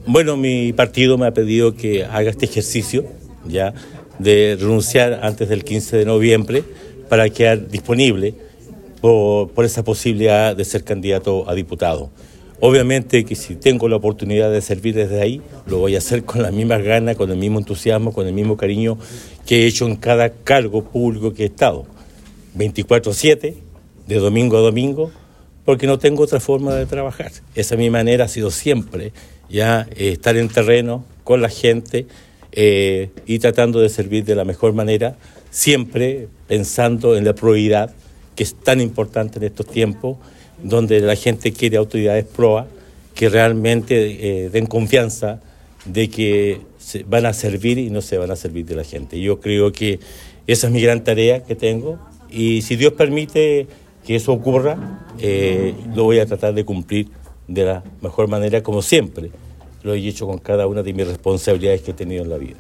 Bueno, mi partido me ha pedido que haga este ejercicio, ya, de renunciar antes del 15 de noviembre para quedar disponible por esa posibilidad de ser candidato a diputado. Obviamente que si tengo la oportunidad de servir desde ahí, lo voy a hacer con las mismas ganas, con el mismo entusiasmo, con el mismo cariño que he hecho en cada cargo público que he estado. 24/7, de domingo a domingo, porque no tengo otra forma de trabajar. Esa mi manera ha sido siempre ya estar en terreno con la gente y tratando de servir de la mejor manera, siempre pensando en la prioridad que es tan importante en estos tiempos, donde la gente quiere autoridades proas que realmente den confianza de que se van a servir y no se van a servir de la gente. Yo creo que esa es mi gran tarea que tengo y si Dios permite que eso ocurra, lo voy a tratar de cumplir de la mejor manera, como siempre lo he hecho con cada una de mis responsabilidades que he tenido en la vida.